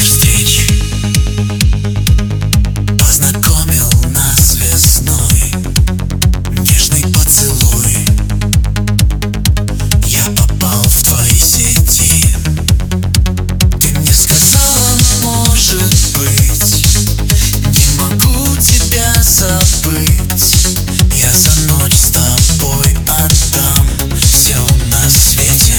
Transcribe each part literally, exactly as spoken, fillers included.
встреч познакомил нас весной. Нежный поцелуй, я попал в твои сети. Ты мне сказала, может быть, не могу тебя забыть. Я за ночь с тобой отдам все на свете.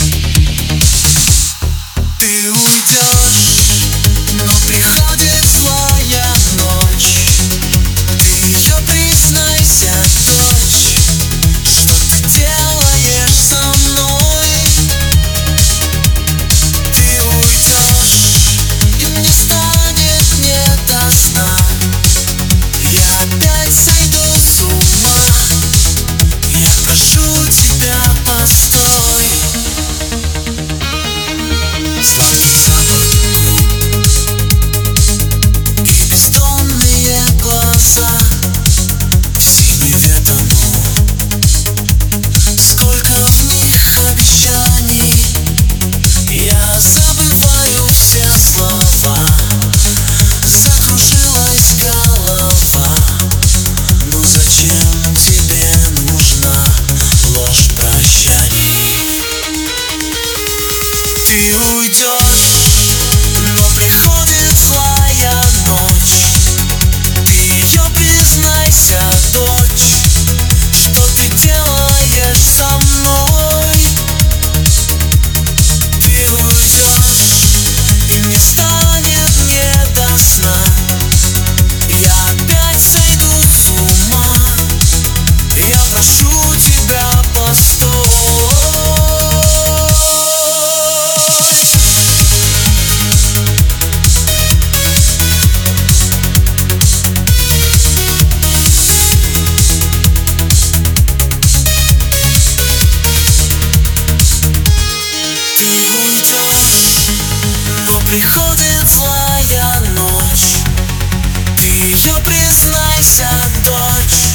Ты уйдешь, но приходит злая ночь. Ты ее признайся, дочь, что ты делаешь со мной. Ты уйдешь, и мне станет не до сна. Я опять сойду с ума. Я прошу тебя, постой. Сладкий запах губ и бездонные глаза. В синеве тону, сколько в них обещаний. Я забываю все слова. Закружилась голова. Ну зачем тебе нужна ложь прощаний? Ты уйдешь, но приходит злая ночь. Ты ее признайся, дочь, что ты делаешь со мной. Ты уйдешь, и мне станет не до сна. Я опять сойду с ума. Я прошу тебя, постой. Приходит злая ночь. Ты ее признайся, дочь,